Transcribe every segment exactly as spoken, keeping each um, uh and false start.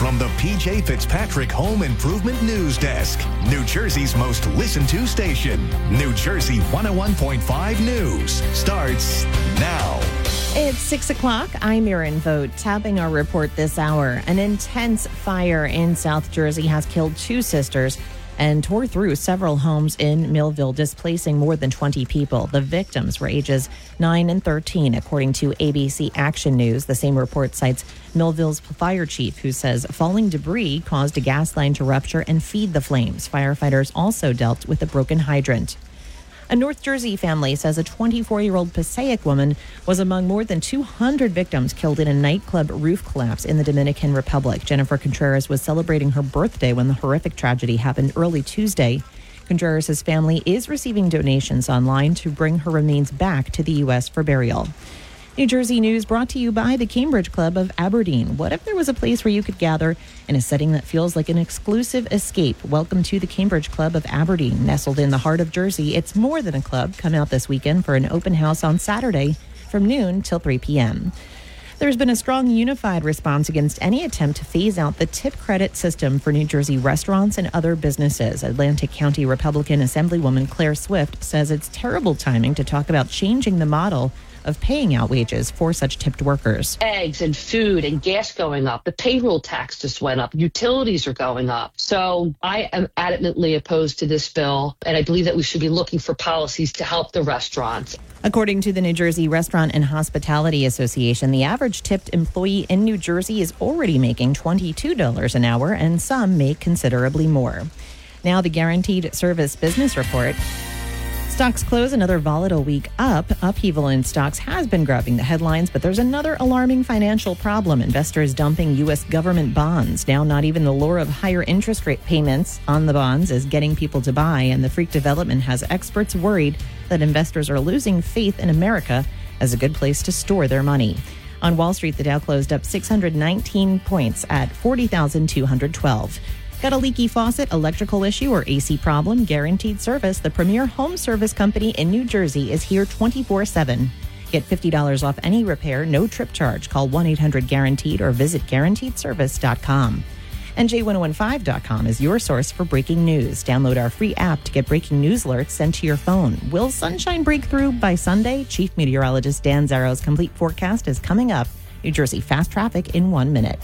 from the P J Fitzpatrick Home Improvement News Desk, New Jersey's most listened to station. New Jersey one oh one point five News starts now. It's six o'clock. I'm Erin Vogt, tapping our report this hour. An intense fire in South Jersey has killed two sisters and tore through several homes in Millville, displacing more than twenty people. The victims were ages nine and thirteen, according to A B C Action News. The same report cites Millville's fire chief, who says falling debris caused a gas line to rupture and feed the flames. Firefighters also dealt with a broken hydrant. A North Jersey family says a twenty-four-year-old Passaic woman was among more than two hundred victims killed in a nightclub roof collapse in the Dominican Republic. Jennifer Contreras was celebrating her birthday when the horrific tragedy happened early Tuesday. Contreras' family is receiving donations online to bring her remains back to the U S for burial. New Jersey News brought to you by the Cambridge Club of Aberdeen. What if there was a place where you could gather in a setting that feels like an exclusive escape? Welcome to the Cambridge Club of Aberdeen. Nestled in the heart of Jersey, it's more than a club. Come out this weekend for an open house on Saturday from noon till three p.m. There's been a strong unified response against any attempt to phase out the tip credit system for New Jersey restaurants and other businesses. Atlantic County Republican Assemblywoman Claire Swift says it's terrible timing to talk about changing the model of paying out wages for such tipped workers. Eggs and food and gas going up. The payroll tax just went up. Utilities are going up. So I am adamantly opposed to this bill, and I believe that we should be looking for policies to help the restaurants. According to the New Jersey Restaurant and Hospitality Association, the average tipped employee in New Jersey is already making twenty-two dollars an hour, and some make considerably more. Now, the Guaranteed Service Business Report. Stocks close another volatile week up. Upheaval in stocks has been grabbing the headlines, but there's another alarming financial problem. Investors dumping U S government bonds. Now, not even the lure of higher interest rate payments on the bonds is getting people to buy, and the freak development has experts worried that investors are losing faith in America as a good place to store their money. On Wall Street, the Dow closed up six hundred nineteen points at forty thousand two hundred twelve. Got a leaky faucet, electrical issue, or A C problem? Guaranteed Service, the premier home service company in New Jersey, is here twenty-four seven. Get fifty dollars off any repair, no trip charge. Call one eight hundred guaranteed or visit guaranteed service dot com. N J ten fifteen dot com is your source for breaking news. Download our free app to get breaking news alerts sent to your phone. Will sunshine break through by Sunday? Chief Meteorologist Dan Zarrow's complete forecast is coming up. New Jersey fast traffic in one minute.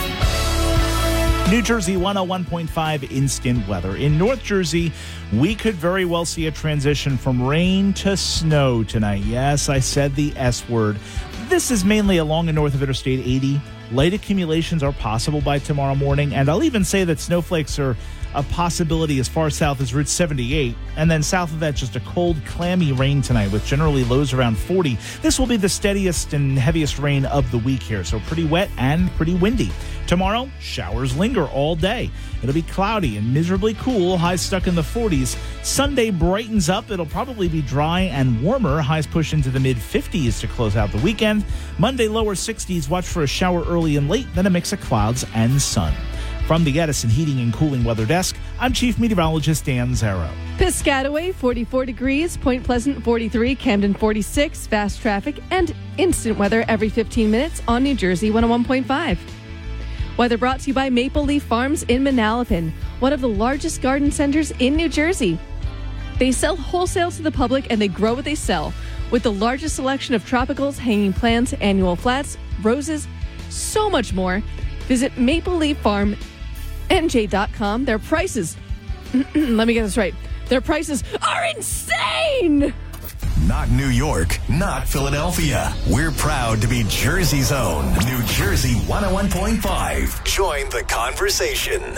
New Jersey one oh one point five instant weather. In North Jersey, we could very well see a transition from rain to snow tonight. Yes, I said the S word. This is mainly along and north of Interstate eighty. Light accumulations are possible by tomorrow morning, and I'll even say that snowflakes are a possibility as far south as Route seventy-eight, and then south of that, just a cold, clammy rain tonight with generally lows around forty. This will be the steadiest and heaviest rain of the week here, so pretty wet and pretty windy. Tomorrow, showers linger all day. It'll be cloudy and miserably cool, highs stuck in the forties. Sunday brightens up. It'll probably be dry and warmer. Highs push into the mid-fifties to close out the weekend. Monday, lower sixties. Watch for a shower early and late, then a mix of clouds and sun. From the Edison Heating and Cooling Weather Desk, I'm Chief Meteorologist Dan Zarrow. Piscataway, forty-four degrees, Point Pleasant, forty-three, Camden, forty-six, fast traffic, and instant weather every fifteen minutes on New Jersey one oh one point five. Weather brought to you by Maple Leaf Farms in Manalapan, one of the largest garden centers in New Jersey. They sell wholesale to the public, and they grow what they sell, with the largest selection of tropicals, hanging plants, annual flats, roses, so much more. Visit maple leaf farm n j dot com. Their prices, let me get this right, their prices are insane! Not New York, not Philadelphia. We're proud to be Jersey's own New Jersey one oh one point five. Join the conversation.